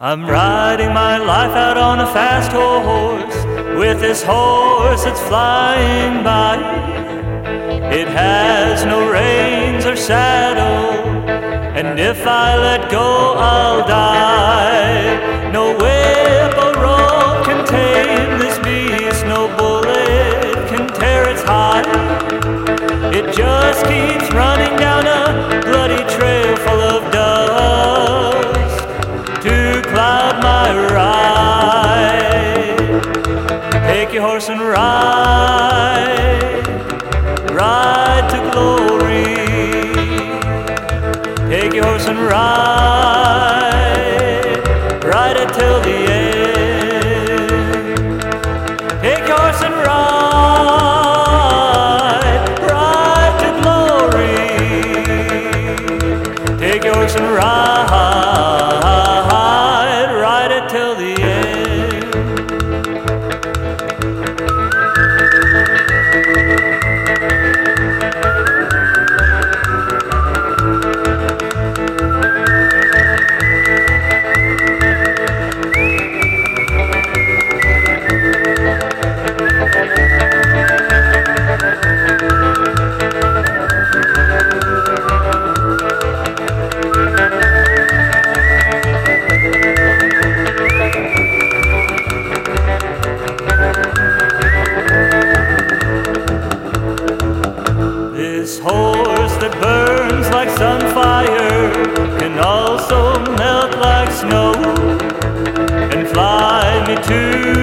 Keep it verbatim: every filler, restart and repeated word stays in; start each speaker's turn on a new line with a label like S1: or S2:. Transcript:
S1: I'm riding my life out on a fast horse, with this horse that's flying by. It has no reins or saddle, and if I let go I'll die. No whip or rope can tame this beast, no bullet can tear its hide. It just keeps running down a bloody trail full of dust to cloud my ride. Take your horse and ride, ride to glory. Take your horse and ride, ride it till the end. Take your horse and ride, ride to glory. Take your horse and ride, ride it till the end. This horse that burns like sunfire can also melt like snow and fly me to